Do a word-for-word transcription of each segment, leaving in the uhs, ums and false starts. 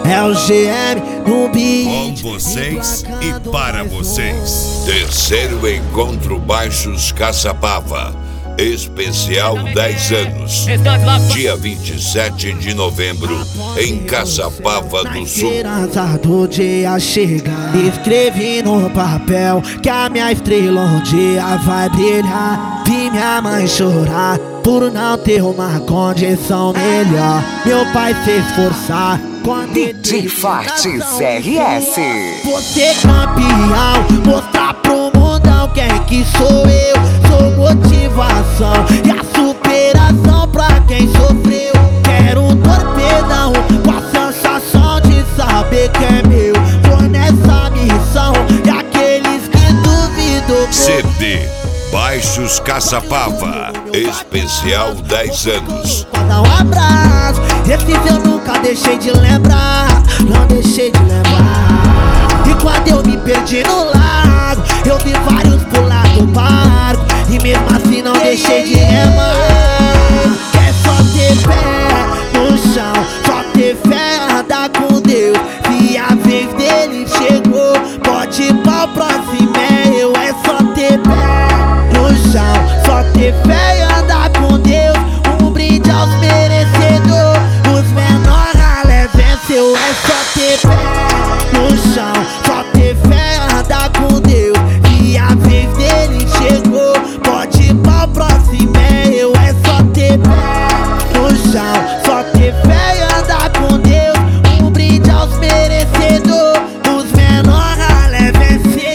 É o G M no beat. Com vocês e para vocês. Terceiro Encontro Baixos Caçapava, especial dez anos, dia vinte e sete de novembro, em Caçapava do Sul. Esperança do dia chegar, escrevi no papel que a minha estrela um dia vai brilhar. Vi minha mãe chorar por não ter uma condição melhor. Meu pai se esforçar quando D J Fortes R S. Você campeão, mostrar pro mundão quem que sou eu. Sou motivação e a superação pra quem sofreu. Quero um torpedão com a sensação de saber que é meu. Tô nessa missão e aqueles que duvidam. C D Baixos Caçapava, especial dez anos. Dá um abraço, esse eu nunca deixei de lembrar. Não deixei de lembrar. E quando eu me perdi no lago, eu vi vários pular do barco, e mesmo assim não deixei de remar. É só ter pé no chão, só ter fé, andar com Deus. Se a vez dele chegou, pode ir pra próxima, é eu. É só ter pé no chão, só ter fé e andar com Deus. Um brinde aos merecedores, os menores ralé venceu. É só ter pé no chão, só ter fé e andar com Deus. E a vez dele chegou, pode ir pra próxima, é eu. É só ter pé no chão, só ter fé e andar com Deus. Um brinde aos merecedores, os menores ralé venceu.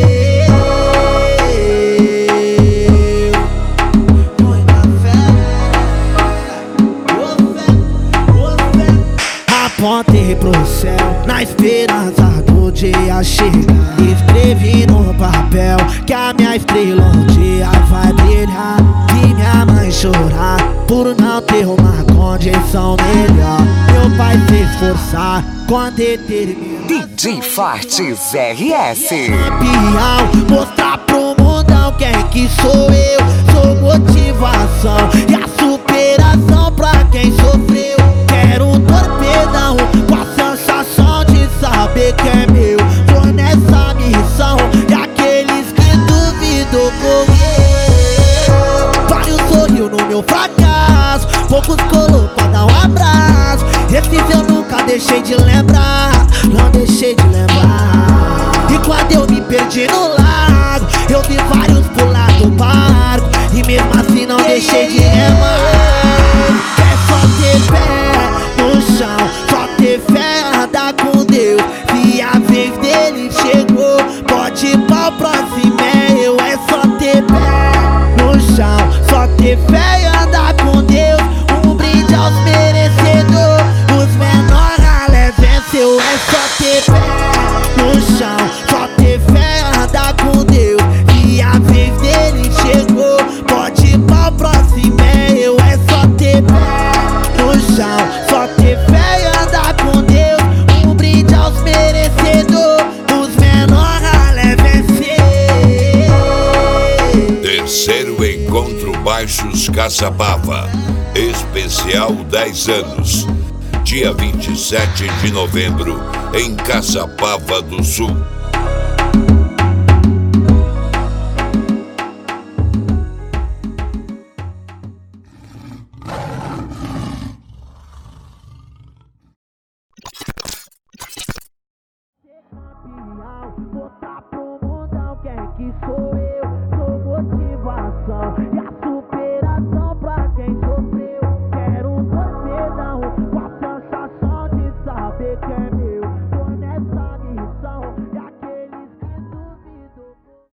Apontei pro céu na esperança do dia chegar. Escrevi no papel que a minha estrela um dia vai brilhar. Vi minha mãe chorar por não ter uma condição melhor. Meu pai se esforçar com determinação. D J Fortes R S. Campeão, mostrar pro mundão quem que sou eu. Sou motivação e a superação pra quem sofreu. Quero um torpedão com a sensação de saber que é meu. Tô nessa missão e aqueles que duvidam morreu. Vários sorriu no meu fracasso, poucos colou pra dar um abraço. Esses eu nunca deixei de lembrar, não deixei de lembrar. E quando eu me perdi no lago, eu vi vários pular do barco, e mesmo assim não deixei de remar. É só ter pé no chão, só ter fé, andar com Deus. Se a vez dele chegou, pode ir pra próxima, é eu. É só ter pé no chão, só ter fé e andar com Deus. Um brinde aos merecedores, os menores ralé venceu. É só ter pé no chão, só ter fé, andar com Deus. E a vez dele chegou, pode ir pra próxima, é eu. É só ter pé no chão, só ter fé e andar com Deus. Um brinde aos merecedores, os menores ralé venceu. Terceiro Encontro Baixos Caçapava, especial dez anos, dia vinte e sete de novembro, em Caçapava do Sul. Campeão, mostrar pro mundão quem que sou